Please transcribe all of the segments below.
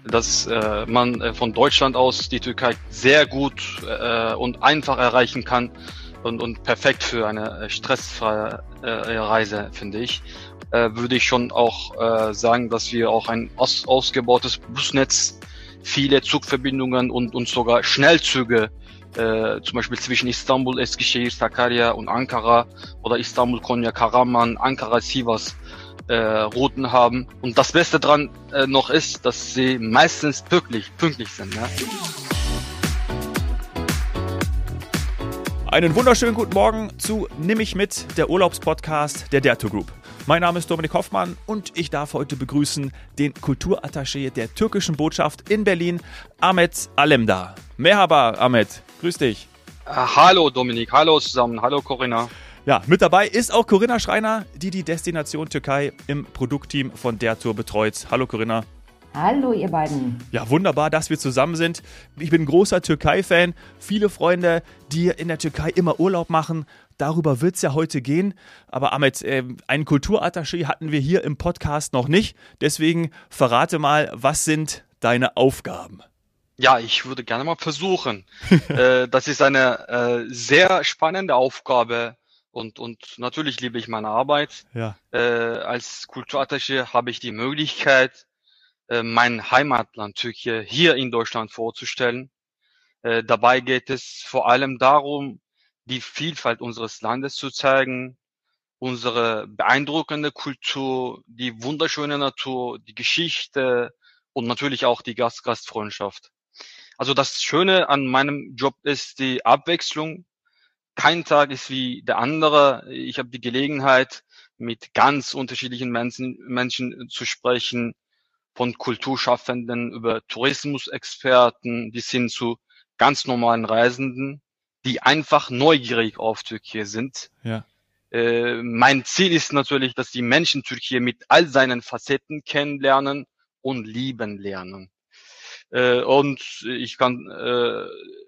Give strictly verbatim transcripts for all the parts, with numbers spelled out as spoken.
dass äh, man äh, von Deutschland aus die Türkei sehr gut äh, und einfach erreichen kann und, und perfekt für eine äh, stressfreie äh, Reise, finde ich. Äh, würde ich schon auch äh, sagen, dass wir auch ein aus, ausgebautes Busnetz, viele Zugverbindungen und, und sogar Schnellzüge, äh, zum Beispiel zwischen Istanbul, Eskişehir, Sakarya und Ankara oder Istanbul, Konya, Karaman, Ankara, Sivas, Äh, Routen haben. Und das Beste dran äh, noch ist, dass sie meistens pünktlich, pünktlich sind. Ne? Einen wunderschönen guten Morgen zu Nimm mich mit, der Urlaubspodcast der Derto Group. Mein Name ist Dominik Hoffmann und ich darf heute begrüßen den Kulturattaché der türkischen Botschaft in Berlin, Ahmet Alemdar. Merhaba, Ahmet. Grüß dich. Äh, hallo Dominik, hallo zusammen, hallo Corinna. Ja, mit dabei ist auch Corinna Schreiner, die die Destination Türkei im Produktteam von Derto betreut. Hallo Corinna. Hallo ihr beiden. Ja, wunderbar, dass wir zusammen sind. Ich bin ein großer Türkei-Fan. Viele Freunde, die in der Türkei immer Urlaub machen. Darüber wird es ja heute gehen. Aber Ahmet, äh, einen Kulturattaché hatten wir hier im Podcast noch nicht. Deswegen verrate mal, was sind deine Aufgaben? Ja, ich würde gerne mal versuchen. äh, das ist eine äh, sehr spannende Aufgabe. Und, und natürlich liebe ich meine Arbeit. Ja. Äh, als Kulturattaché habe ich die Möglichkeit, äh, mein Heimatland Türkei hier in Deutschland vorzustellen. Äh, dabei geht es vor allem darum, die Vielfalt unseres Landes zu zeigen, unsere beeindruckende Kultur, die wunderschöne Natur, die Geschichte und natürlich auch die Gast Gastfreundschaft. Also das Schöne an meinem Job ist die Abwechslung. Kein Tag ist wie der andere. Ich habe die Gelegenheit, mit ganz unterschiedlichen Menschen, Menschen zu sprechen, von Kulturschaffenden über Tourismusexperten bis hin zu ganz normalen Reisenden, die einfach neugierig auf Türkei sind. Ja. Äh, mein Ziel ist natürlich, dass die Menschen Türkei mit all seinen Facetten kennenlernen und lieben lernen. Äh, und ich kann äh,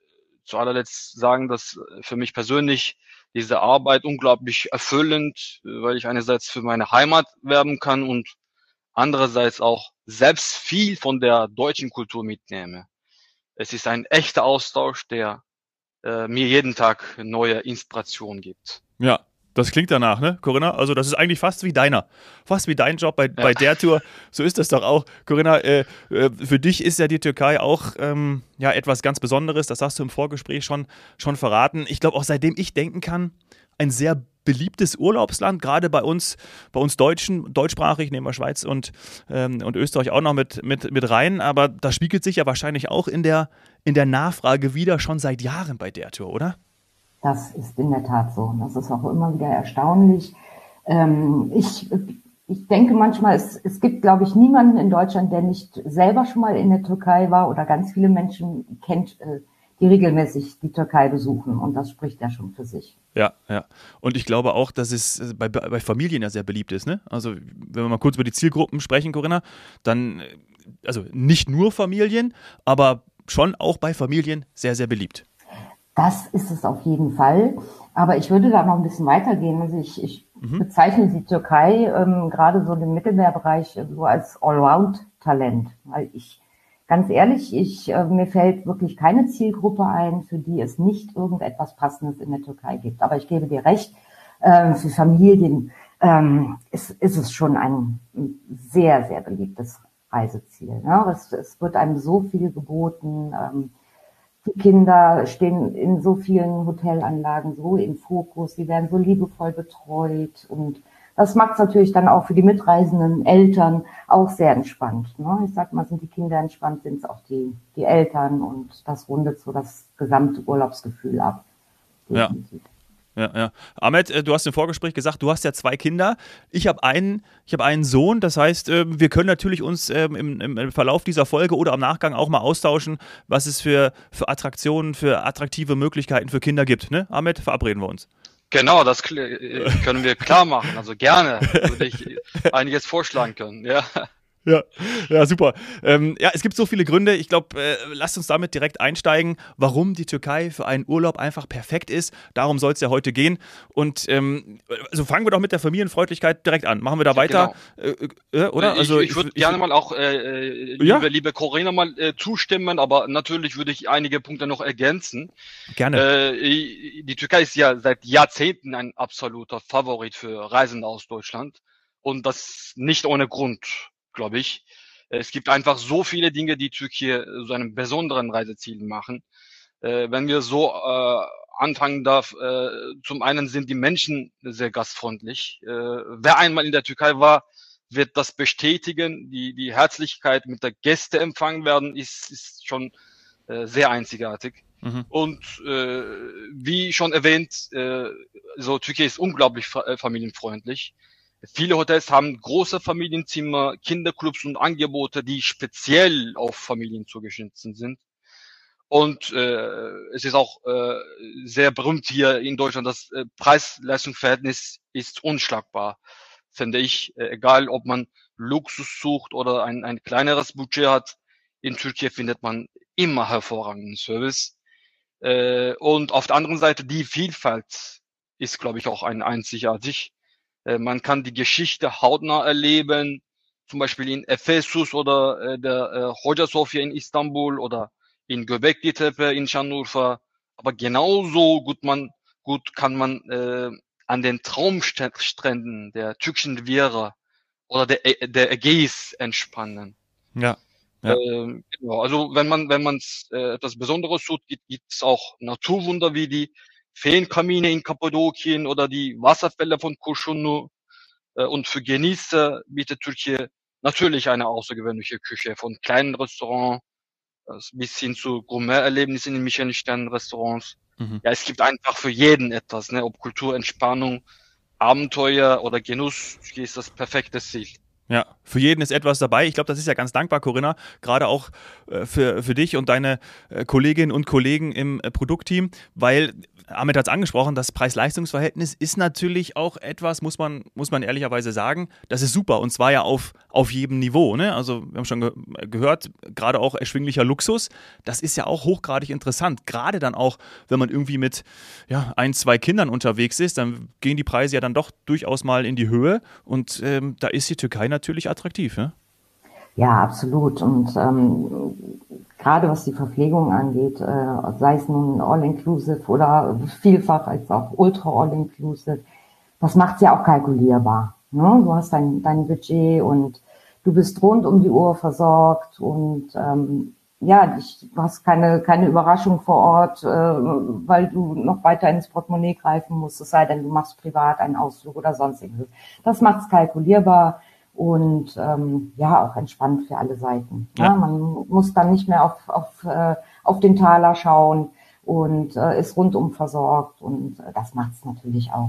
zu allerletzt sagen, dass für mich persönlich diese Arbeit unglaublich erfüllend, weil ich einerseits für meine Heimat werben kann und andererseits auch selbst viel von der deutschen Kultur mitnehme. Es ist ein echter Austausch, der äh, mir jeden Tag neue Inspiration gibt. Ja. Das klingt danach, ne, Corinna? Also das ist eigentlich fast wie deiner. Fast wie dein Job bei, ja. bei der Tour. So ist das doch auch. Corinna, äh, äh, für dich ist ja die Türkei auch ähm, ja, etwas ganz Besonderes. Das hast du im Vorgespräch schon, schon verraten. Ich glaube auch, seitdem ich denken kann, ein sehr beliebtes Urlaubsland, gerade bei uns, bei uns Deutschen, deutschsprachig, nehmen wir Schweiz und, ähm, und Österreich auch noch mit, mit, mit rein. Aber das spiegelt sich ja wahrscheinlich auch in der, in der Nachfrage wieder schon seit Jahren bei der Tour, oder? Das ist in der Tat so. Das ist auch immer wieder erstaunlich. Ähm, ich, ich denke manchmal, es, es gibt, glaube ich, niemanden in Deutschland, der nicht selber schon mal in der Türkei war oder ganz viele Menschen kennt, äh, die regelmäßig die Türkei besuchen. Und das spricht ja schon für sich. Ja, ja. Und ich glaube auch, dass es bei, bei Familien ja sehr beliebt ist, ne? Also, wenn wir mal kurz über die Zielgruppen sprechen, Corinna, dann, also nicht nur Familien, aber schon auch bei Familien sehr, sehr beliebt. Das ist es auf jeden Fall. Aber ich würde da noch ein bisschen weitergehen. Also ich, ich mhm. bezeichne die Türkei ähm, gerade so im Mittelmeerbereich so als Allround-Talent. Weil ich, ganz ehrlich, ich äh, mir fällt wirklich keine Zielgruppe ein, für die es nicht irgendetwas Passendes in der Türkei gibt. Aber ich gebe dir recht, äh, für Familien ähm, ist, ist es schon ein sehr, sehr beliebtes Reiseziel. Ne? Es, es wird einem so viel geboten. Ähm, Die Kinder stehen in so vielen Hotelanlagen so im Fokus, sie werden so liebevoll betreut und das macht es natürlich dann auch für die mitreisenden Eltern auch sehr entspannt. Ne? Ich sag mal, sind die Kinder entspannt, sind es auch die, die Eltern und das rundet so das gesamte Urlaubsgefühl ab. Definitiv. Ja. Ja, ja. Ahmet, du hast im Vorgespräch gesagt, du hast ja zwei Kinder. Ich habe einen, ich habe einen Sohn. Das heißt, wir können natürlich uns im, im Verlauf dieser Folge oder am Nachgang auch mal austauschen, was es für, für Attraktionen, für attraktive Möglichkeiten für Kinder gibt. Ne? Ahmet, verabreden wir uns. Genau, das können wir klar machen. Also gerne würde ich einiges vorschlagen können. Ja. Ja, ja, super. Ähm, ja, es gibt so viele Gründe. Ich glaube, äh, lasst uns damit direkt einsteigen, warum die Türkei für einen Urlaub einfach perfekt ist. Darum soll es ja heute gehen. Und ähm, also fangen wir doch mit der Familienfreundlichkeit direkt an. Machen wir da Ja, weiter, genau. äh, äh, oder? Ich, Also ich ich, würde ich, gerne mal auch, äh, liebe, ja, liebe Corinna, mal äh, zustimmen, aber natürlich würde ich einige Punkte noch ergänzen. gerne. Äh, die Türkei ist ja seit Jahrzehnten ein absoluter Favorit für Reisende aus Deutschland. Und das nicht ohne Grund, glaube ich. Es gibt einfach so viele Dinge, die Türkei zu einem besonderen Reiseziel machen. Äh, wenn wir so äh, anfangen darf, äh, zum einen sind die Menschen sehr gastfreundlich. Äh, wer einmal in der Türkei war, wird das bestätigen. Die, die Herzlichkeit mit der Gäste empfangen werden, ist, ist schon äh, sehr einzigartig. Mhm. Und äh, wie schon erwähnt, äh, so Türkei ist unglaublich fa äh, familienfreundlich. Viele Hotels haben große Familienzimmer, Kinderclubs und Angebote, die speziell auf Familien zugeschnitten sind. Und äh, es ist auch äh, sehr berühmt hier in Deutschland, das äh, Preis-Leistungs-Verhältnis ist unschlagbar, finde ich. Äh, egal, ob man Luxus sucht oder ein, ein kleineres Budget hat, in Türkei findet man immer hervorragenden Service. Äh, und auf der anderen Seite die Vielfalt ist, glaube ich, auch ein einzigartig. Äh, man kann die Geschichte hautnah erleben, zum Beispiel in Ephesus oder äh, der äh, Hoca Sofia in Istanbul oder in Göbekli Tepe in Şanlıurfa. Aber genauso gut man gut kann man äh, an den Traumstränden der türkischen Riviera oder der, Ä- der Ägäis entspannen. Ja, ja. Ähm, genau, also wenn man wenn man äh, etwas Besonderes sucht, gibt es auch Naturwunder wie die Feenkamine in Kappadokien oder die Wasserfälle von Kurşunlu. Äh, und für Genießer bietet Türkei natürlich eine außergewöhnliche Küche, von kleinen Restaurants äh, bis hin zu Gourmet-Erlebnissen in Michelin-Sterne-Restaurants. Mhm. Ja, es gibt einfach für jeden etwas, ne? Ob Kultur, Entspannung, Abenteuer oder Genuss, Türkei ist das perfekte Ziel. Ja, für jeden ist etwas dabei. Ich glaube, das ist ja ganz dankbar, Corinna, gerade auch äh, für, für dich und deine äh, Kolleginnen und Kollegen im äh, Produktteam, weil Ahmed hat es angesprochen, das Preis-Leistungs-Verhältnis ist natürlich auch etwas, muss man, muss man ehrlicherweise sagen, das ist super und zwar ja auf, auf jedem Niveau. Ne? Also wir haben schon ge gehört, gerade auch erschwinglicher Luxus, das ist ja auch hochgradig interessant. Gerade dann auch, wenn man irgendwie mit ja, ein, zwei Kindern unterwegs ist, dann gehen die Preise ja dann doch durchaus mal in die Höhe und ähm, da ist die Türkei natürlich attraktiv. Ja, Ja, absolut. Und ähm, gerade was die Verpflegung angeht, äh, sei es nun All-Inclusive oder vielfach als auch Ultra-All-Inclusive, das macht's ja auch kalkulierbar. Ne? Du hast dein, dein Budget und du bist rund um die Uhr versorgt und ähm, ja, ich, du hast keine, keine Überraschung vor Ort, äh, weil du noch weiter ins Portemonnaie greifen musst, es sei denn, du machst privat einen Ausflug oder sonstiges. Das macht's kalkulierbar. Und ähm, ja, auch entspannt für alle Seiten. Ja. Ja, man muss dann nicht mehr auf, auf, äh, auf den Taler schauen und äh, ist rundum versorgt. Und äh, das macht es natürlich auch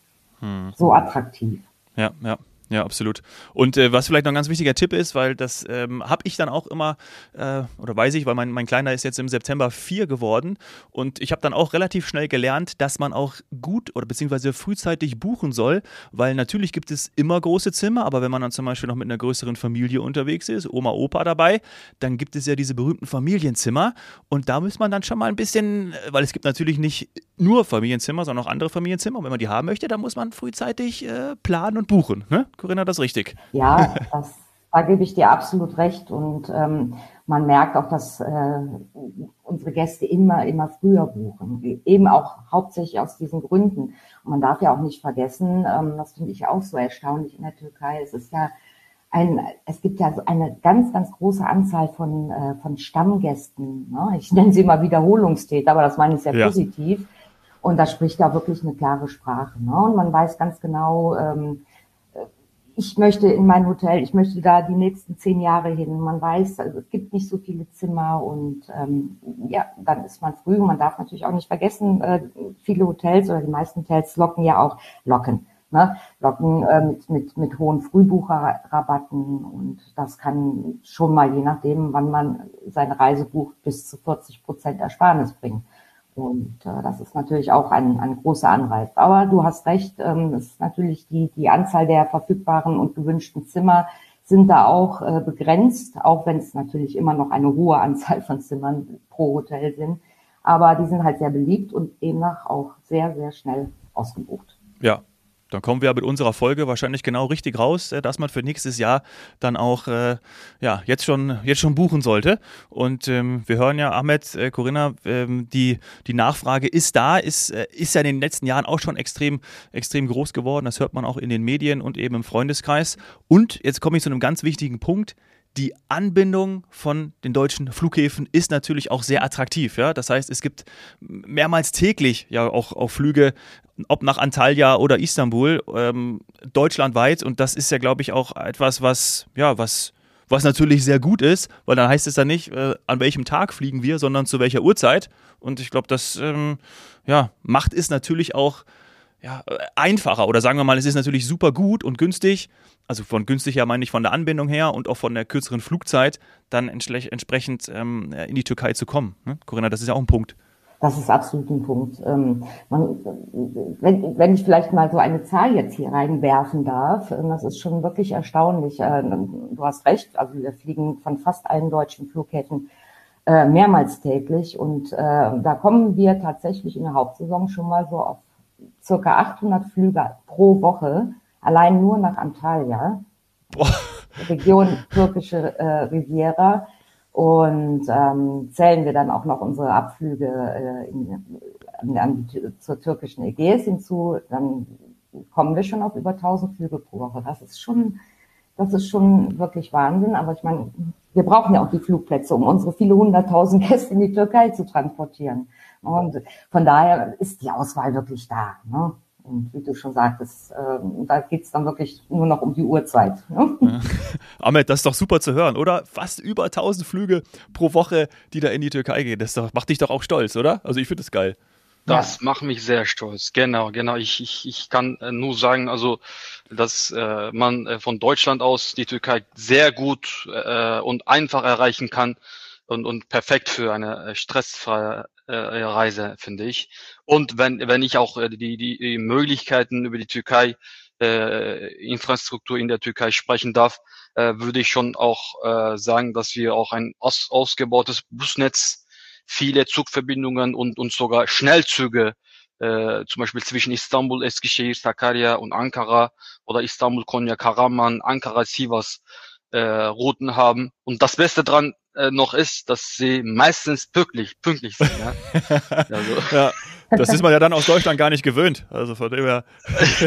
hm. so attraktiv. Ja, ja. Ja, absolut. Und äh, was vielleicht noch ein ganz wichtiger Tipp ist, weil das ähm, habe ich dann auch immer, äh, oder weiß ich, weil mein, mein Kleiner ist jetzt im September vier geworden und ich habe dann auch relativ schnell gelernt, dass man auch gut oder beziehungsweise frühzeitig buchen soll, weil natürlich gibt es immer große Zimmer, aber wenn man dann zum Beispiel noch mit einer größeren Familie unterwegs ist, Oma, Opa dabei, dann gibt es ja diese berühmten Familienzimmer und da muss man dann schon mal ein bisschen, weil es gibt natürlich nicht nur Familienzimmer, sondern auch andere Familienzimmer und wenn man die haben möchte, dann muss man frühzeitig äh, planen und buchen, ne? Corinna, das ist richtig. Ja, das, da gebe ich dir absolut recht. Und ähm, man merkt auch, dass äh, unsere Gäste immer, immer früher buchen. Eben auch hauptsächlich aus diesen Gründen. Und man darf ja auch nicht vergessen, ähm, das finde ich auch so erstaunlich in der Türkei, es ist ja ein, es gibt ja eine ganz, ganz große Anzahl von, äh, von Stammgästen. Ne? Ich nenne sie immer Wiederholungstäter, aber das meine ich sehr ja. positiv. Und da spricht ja wirklich eine klare Sprache. Ne? Und man weiß ganz genau, ähm, ich möchte in mein Hotel, ich möchte da die nächsten zehn Jahre hin. Man weiß, also es gibt nicht so viele Zimmer und ähm, ja, dann ist man früh. Man darf natürlich auch nicht vergessen, äh, viele Hotels oder die meisten Hotels locken ja auch Locken, ne? Locken äh, mit mit mit hohen Frühbucherrabatten und das kann schon mal, je nachdem, wann man seine Reise bucht, bis zu vierzig Prozent Ersparnis bringen. Und äh, das ist natürlich auch ein, ein großer Anreiz. Aber du hast recht, ähm, es ist natürlich die, die Anzahl der verfügbaren und gewünschten Zimmer sind da auch äh, begrenzt, auch wenn es natürlich immer noch eine hohe Anzahl von Zimmern pro Hotel sind. Aber die sind halt sehr beliebt und demnach auch sehr, sehr schnell ausgebucht. Ja, dann kommen wir mit unserer Folge wahrscheinlich genau richtig raus, äh, dass man für nächstes Jahr dann auch äh, ja, jetzt schon, jetzt schon buchen sollte. Und ähm, wir hören ja, Ahmed, äh, Corinna, ähm, die, die Nachfrage ist da, ist, äh, ist ja in den letzten Jahren auch schon extrem, extrem groß geworden. Das hört man auch in den Medien und eben im Freundeskreis. Und jetzt komme ich zu einem ganz wichtigen Punkt. Die Anbindung von den deutschen Flughäfen ist natürlich auch sehr attraktiv. Ja? Das heißt, es gibt mehrmals täglich ja auch, auch Flüge, ob nach Antalya oder Istanbul, ähm, deutschlandweit. Und das ist ja, glaube ich, auch etwas, was, ja, was, was natürlich sehr gut ist, weil dann heißt es dann nicht, äh, an welchem Tag fliegen wir, sondern zu welcher Uhrzeit. Und ich glaube, das ähm, ja, macht es natürlich auch ja, einfacher. Oder sagen wir mal, es ist natürlich super gut und günstig. Also von günstig her meine ich von der Anbindung her und auch von der kürzeren Flugzeit, dann entschle- entsprechend ähm, in die Türkei zu kommen. Ne? Corinna, das ist ja auch ein Punkt. Das ist absolut ein Punkt. Ähm, man, wenn, wenn ich vielleicht mal so eine Zahl jetzt hier reinwerfen darf, das ist schon wirklich erstaunlich. Äh, du hast recht, also wir fliegen von fast allen deutschen Flughäfen äh, mehrmals täglich und äh, da kommen wir tatsächlich in der Hauptsaison schon mal so auf circa achthundert Flüge pro Woche, allein nur nach Antalya, Boah. Region türkische äh, Riviera. Und ähm, zählen wir dann auch noch unsere Abflüge äh, in, an, an die, zur türkischen Ägäis hinzu, dann kommen wir schon auf über tausend Flüge pro Woche. Das ist schon, das ist schon wirklich Wahnsinn. Aber ich meine, wir brauchen ja auch die Flugplätze, um unsere viele hunderttausend Gäste in die Türkei zu transportieren. Und von daher ist die Auswahl wirklich da. Ne? Und wie du schon sagtest, äh, da geht's dann wirklich nur noch um die Uhrzeit. Ne? Ja. Ahmed, das ist doch super zu hören, oder? Fast über tausend Flüge pro Woche, die da in die Türkei gehen. Das doch, macht dich doch auch stolz, oder? Also ich finde das geil. Das Ja. macht mich sehr stolz. Genau, genau. Ich, ich, ich kann äh, nur sagen, also, dass äh, man äh, von Deutschland aus die Türkei sehr gut äh, und einfach erreichen kann und, und perfekt für eine äh, stressfreie äh, Reise, finde ich. Und wenn, wenn ich auch äh, die, die, die Möglichkeiten über die Türkei, äh, Infrastruktur in der Türkei sprechen darf, äh, würde ich schon auch äh, sagen, dass wir auch ein aus, ausgebautes Busnetz, viele Zugverbindungen und, und sogar Schnellzüge, äh, zum Beispiel zwischen Istanbul, Eskişehir, Sakarya und Ankara oder Istanbul, Konya, Karaman, Ankara, Sivas äh, Routen haben. Und das Beste dran äh, noch ist, dass sie meistens pünktlich, pünktlich sind. Ja? Also. Ja, das ist man ja dann aus Deutschland gar nicht gewöhnt. Also von dem her.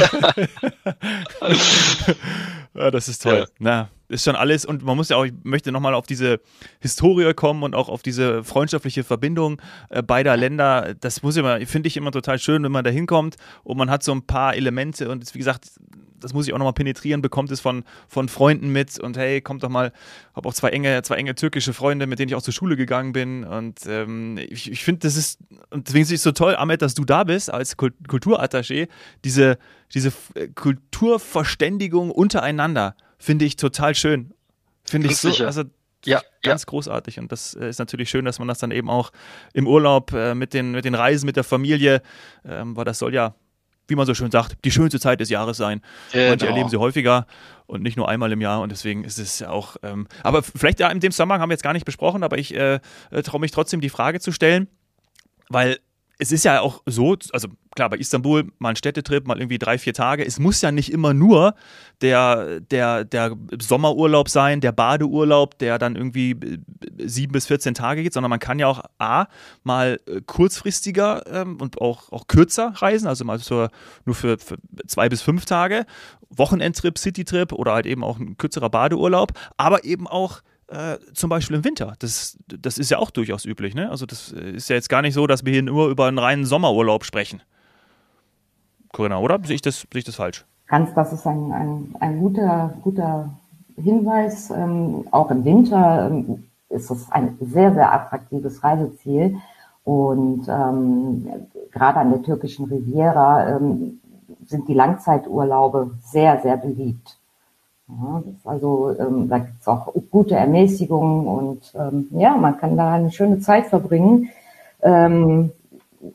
Ja, das ist toll. Ja. Na, ist schon alles. Und man muss ja auch, ich möchte nochmal auf diese Historie kommen und auch auf diese freundschaftliche Verbindung äh, beider Länder. Das muss immer, finde ich immer total schön, wenn man da hinkommt und man hat so ein paar Elemente und wie gesagt, das muss ich auch nochmal penetrieren, bekommt es von, von Freunden mit und hey, kommt doch mal, habe auch zwei enge, zwei enge türkische Freunde, mit denen ich auch zur Schule gegangen bin und ähm, ich, ich finde, das ist, und deswegen ist es so toll, Ahmed, dass du da bist als Kulturattaché, diese, diese Kulturverständigung untereinander finde ich total schön. Finde ich so, also ja, ganz ja. großartig und das ist natürlich schön, dass man das dann eben auch im Urlaub äh, mit den, mit den Reisen, mit der Familie, ähm, weil das soll ja, wie man so schön sagt, die schönste Zeit des Jahres sein. Genau. Manche erleben sie häufiger und nicht nur einmal im Jahr und deswegen ist es auch, ähm, aber vielleicht ja, in dem Zusammenhang haben wir jetzt gar nicht besprochen, aber ich äh, traue mich trotzdem die Frage zu stellen, weil es ist ja auch so, also klar, bei Istanbul mal ein Städtetrip, mal irgendwie drei, vier Tage. Es muss ja nicht immer nur der, der, der Sommerurlaub sein, der Badeurlaub, der dann irgendwie sieben bis vierzehn Tage geht, sondern man kann ja auch A, mal kurzfristiger ähm, und auch, auch kürzer reisen, also mal für, nur für, für zwei bis fünf Tage, Wochenendtrip, Citytrip oder halt eben auch ein kürzerer Badeurlaub, aber eben auch Äh, zum Beispiel im Winter. Das, das ist ja auch durchaus üblich. Ne? Also das ist ja jetzt gar nicht so, dass wir hier nur über einen reinen Sommerurlaub sprechen. Corinna, oder? Sehe ich das, sehe ich das falsch? Ganz, das ist ein, ein, ein guter, guter Hinweis. Ähm, auch im Winter ähm, ist es ein sehr, sehr attraktives Reiseziel. Und ähm, gerade an der türkischen Riviera ähm, sind die Langzeiturlaube sehr, sehr beliebt. Ja, das ist also, ähm, da gibt es auch gute Ermäßigungen und ähm, ja, man kann da eine schöne Zeit verbringen. Ähm,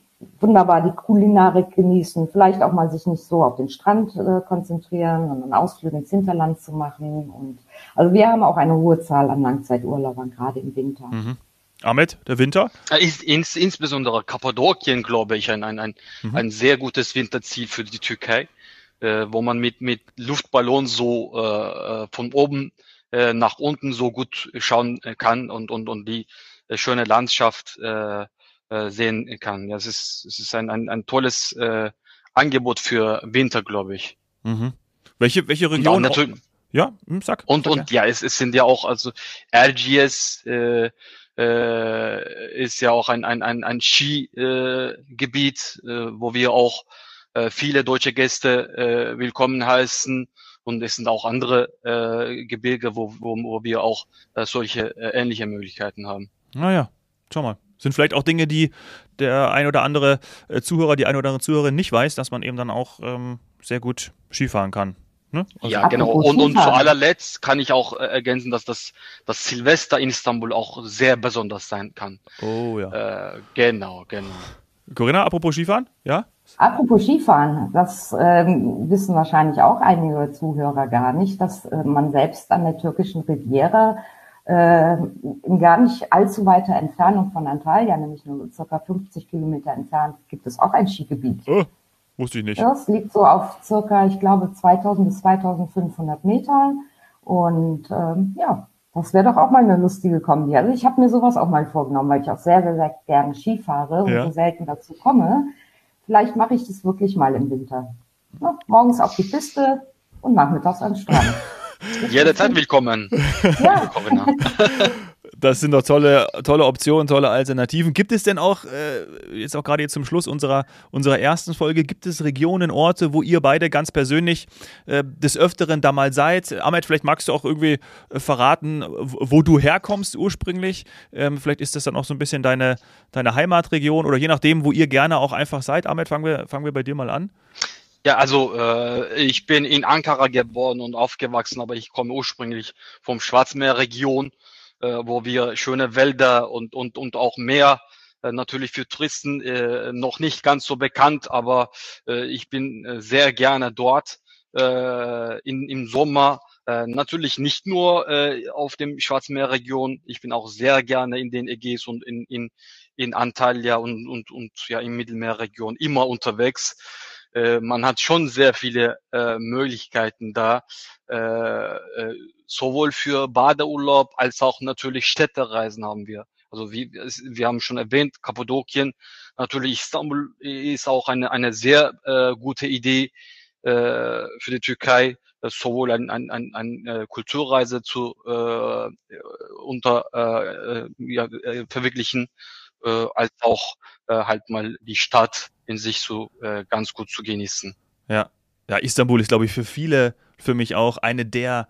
wunderbar die Kulinarik genießen, vielleicht auch mal sich nicht so auf den Strand äh, konzentrieren, sondern Ausflüge ins Hinterland zu machen. Und also wir haben auch eine hohe Zahl an Langzeiturlaubern, gerade im Winter. Mhm. Ahmet, der Winter? Ist ins, insbesondere Kappadokien, glaube ich, ein, ein, ein, mhm. ein sehr gutes Winterziel für die Türkei, äh, wo man mit, mit Luftballons so äh, von oben äh, nach unten so gut schauen kann und, und, und die äh, schöne Landschaft äh, äh, sehen kann. Ja, es ist, es ist ein, ein, ein tolles äh, Angebot für Winter, glaube ich. Mhm. Welche, welche Region? Und natürlich, ja, sag. Und, sag und ja, es, es sind ja auch, also Erciyes äh, äh, ist ja auch ein, ein, ein, ein Skigebiet, äh, äh, wo wir auch äh, viele deutsche Gäste äh, willkommen heißen. Und es sind auch andere äh, Gebirge, wo, wo, wo wir auch äh, solche äh, ähnliche Möglichkeiten haben. Naja, schau mal. Sind vielleicht auch Dinge, die der ein oder andere äh, Zuhörer, die ein oder andere Zuhörerin nicht weiß, dass man eben dann auch ähm, sehr gut Skifahren kann. Ne? Also ja, genau. Und, und zu allerletzt kann ich auch äh, ergänzen, dass das, das Silvester in Istanbul auch sehr besonders sein kann. Oh ja. Äh, genau, genau. Corinna, apropos Skifahren, ja? Apropos Skifahren, das ähm, wissen wahrscheinlich auch einige Zuhörer gar nicht, dass äh, man selbst an der türkischen Riviera äh, in gar nicht allzu weiter Entfernung von Antalya, nämlich nur circa fünfzig Kilometer entfernt, gibt es auch ein Skigebiet. Oh. Wusste ich nicht. Das liegt so auf circa, ich glaube, zweitausend bis zweitausendfünfhundert Metern. Und ähm, ja, das wäre doch auch mal eine lustige Kombi. Also ich habe mir sowas auch mal vorgenommen, weil ich auch sehr, sehr, sehr gerne Ski fahre und ja. so selten dazu komme. Vielleicht mache ich das wirklich mal im Winter. Ja, morgens auf die Piste und nachmittags am Strand. Jederzeit willkommen. Ja. Das sind doch tolle, tolle Optionen, tolle Alternativen. Gibt es denn auch, äh, jetzt auch gerade jetzt zum Schluss unserer, unserer ersten Folge, gibt es Regionen, Orte, wo ihr beide ganz persönlich äh, des Öfteren da mal seid? Ahmet, vielleicht magst du auch irgendwie äh, verraten, wo du herkommst ursprünglich. Ähm, vielleicht ist das dann auch so ein bisschen deine, deine Heimatregion oder je nachdem, wo ihr gerne auch einfach seid. Ahmet, fangen wir, fangen wir bei dir mal an. Ja, also äh, ich bin in Ankara geboren und aufgewachsen, aber ich komme ursprünglich vom Schwarzmeerregion, äh, wo wir schöne Wälder und und und auch Meer, äh, natürlich für Touristen äh, noch nicht ganz so bekannt, aber äh, ich bin äh, sehr gerne dort äh, in, im Sommer. Äh, natürlich nicht nur äh, auf dem Schwarzmeerregion, ich bin auch sehr gerne in den Ägäis und in in in Antalya und und und ja im Mittelmeerregion immer unterwegs. Äh, man hat schon sehr viele äh, Möglichkeiten da, äh, äh, sowohl für Badeurlaub als auch natürlich Städtereisen haben wir. Also wie wir haben schon erwähnt, Kappadokien, natürlich Istanbul ist auch eine eine sehr äh, gute Idee äh, für die Türkei, sowohl ein ein ein, ein äh, Kulturreise zu äh, unter äh, ja, äh, verwirklichen, äh, als auch äh, halt mal die Stadt in sich so äh, ganz gut zu genießen. Ja, ja, Istanbul ist, glaube ich, für viele, für mich auch eine der,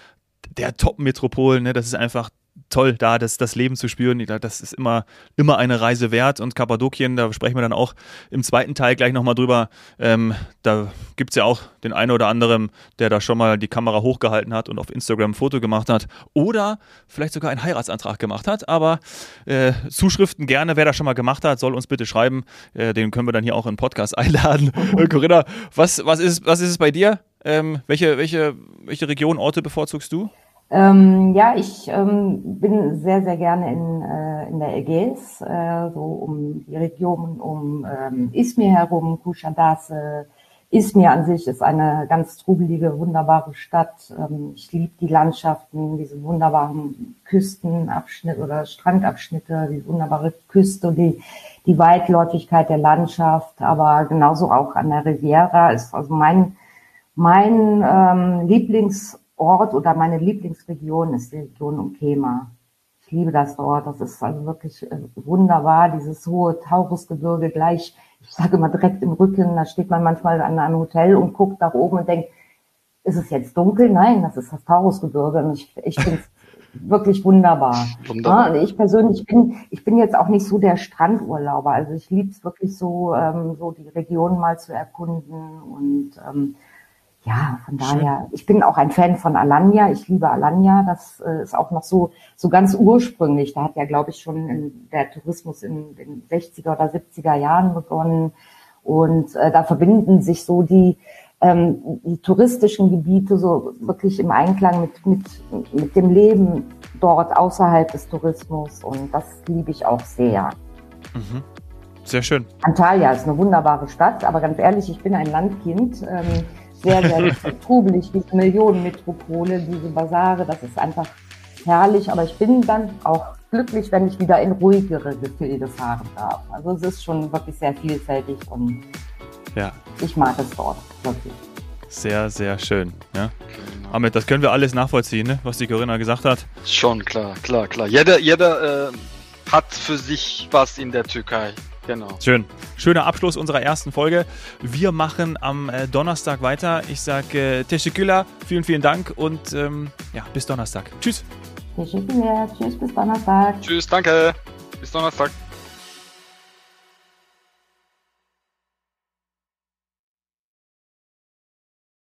der Top-Metropolen. Ne? Das ist einfach toll, da das, das Leben zu spüren. Das ist immer, immer eine Reise wert. Und Kappadokien, da sprechen wir dann auch im zweiten Teil gleich nochmal drüber. Ähm, da gibt es ja auch den einen oder anderen, der da schon mal die Kamera hochgehalten hat und auf Instagram ein Foto gemacht hat oder vielleicht sogar einen Heiratsantrag gemacht hat. Aber äh, Zuschriften gerne, wer das schon mal gemacht hat, soll uns bitte schreiben. Äh, den können wir dann hier auch in den Podcast einladen. äh, Corinna, was, was, ist, was ist es bei dir? Ähm, welche, welche, welche Region, Orte bevorzugst du? Ähm, ja, ich ähm, bin sehr, sehr gerne in, äh, in der Ägäis, äh, so um die Region um ähm, Izmir herum, Kuşadası. Izmir an sich ist eine ganz trubelige, wunderbare Stadt. Ähm, ich liebe die Landschaften, diese wunderbaren Küstenabschnitte oder Strandabschnitte, die wunderbare Küste und die, die Weitläufigkeit der Landschaft, aber genauso auch an der Riviera ist also mein, mein ähm, Lieblings Ort oder meine Lieblingsregion ist die Region um Kema. Ich liebe das dort. Das ist also wirklich äh, wunderbar. Dieses hohe Taurusgebirge gleich, ich sage immer direkt im Rücken. Da steht man manchmal an einem Hotel und guckt nach oben und denkt, ist es jetzt dunkel? Nein, das ist das Taurusgebirge. Und ich, ich finde es wirklich wunderbar. wunderbar. Ja, ich persönlich bin, ich bin jetzt auch nicht so der Strandurlauber. Also ich liebe es wirklich so, ähm, so die Region mal zu erkunden und ähm, Ja, von daher, schön. Ich bin auch ein Fan von Alanya. Ich liebe Alanya. Das äh, ist auch noch so so ganz ursprünglich. Da hat ja, glaube ich, schon in, der Tourismus in den sechziger oder siebziger Jahren begonnen. Und äh, da verbinden sich so die, ähm, die touristischen Gebiete so wirklich im Einklang mit, mit, mit dem Leben dort außerhalb des Tourismus. Und das liebe ich auch sehr. Mhm. Sehr schön. Antalya ist eine wunderbare Stadt. Aber ganz ehrlich, ich bin ein Landkind. Ähm, sehr, sehr trubelig, diese Millionenmetropole, diese Basare, das ist einfach herrlich. Aber ich bin dann auch glücklich, wenn ich wieder in ruhigere Gefilde fahren darf. Also es ist schon wirklich sehr vielfältig und ja. Ich mag es dort wirklich. Sehr, sehr schön. Ja. Ahmed, das können wir alles nachvollziehen, ne? Was die Corinna gesagt hat. Schon, klar, klar, klar. Jeder, jeder äh, hat für sich was in der Türkei. Genau. Schön. Schöner Abschluss unserer ersten Folge. Wir machen am äh, Donnerstag weiter. Ich sage äh, Teşekkürler, vielen, vielen Dank und ähm, ja, bis Donnerstag. Tschüss. Teşekkürler. Tschüss, bis Donnerstag. Tschüss, danke. Bis Donnerstag.